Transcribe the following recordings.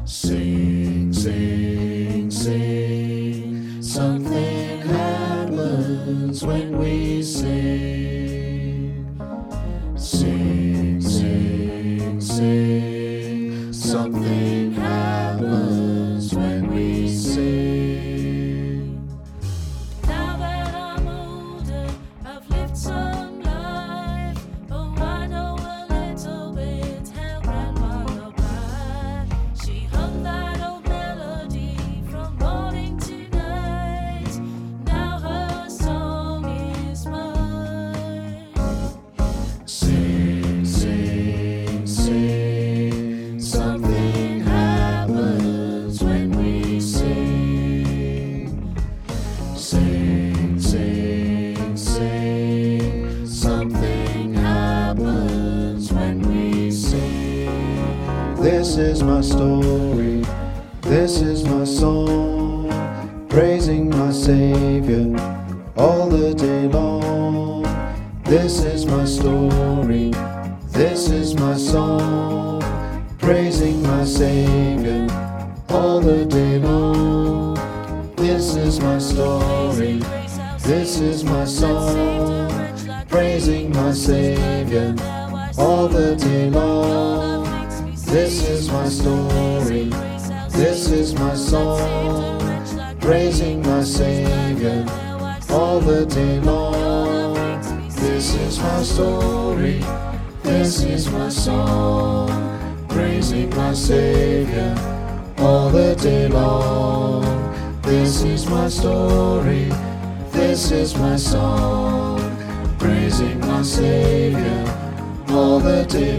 Sing, sing, sing. Something happens when we sing. Sing, sing, sing. Something happens when we sing. Now that I'm older, I've lived some life. Oh, I know a little bit how grandma loved life. She hummed that old melody from morning to night. Now her song is mine. Sing, sing, sing. Something happens when we sing. Sing, sing, sing. Something happens when we sing. This is my story. This is my song. Praising my Savior all the day long. This is my story. This is my song. Praising my Savior all the day long. This is my story. This is my song. Praising my Savior all the day long. This is my story. This is my song. Praising my Savior all the day long. This is my story. This is my song. Praising my Savior all the day long. This is my story. This is my song. Praising my Savior all the day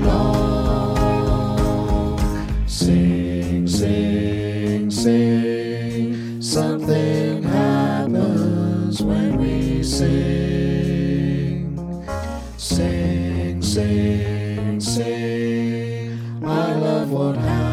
long. Sing, sing, sing. Something happens when we sing. Sing, sing, sing. I love what happens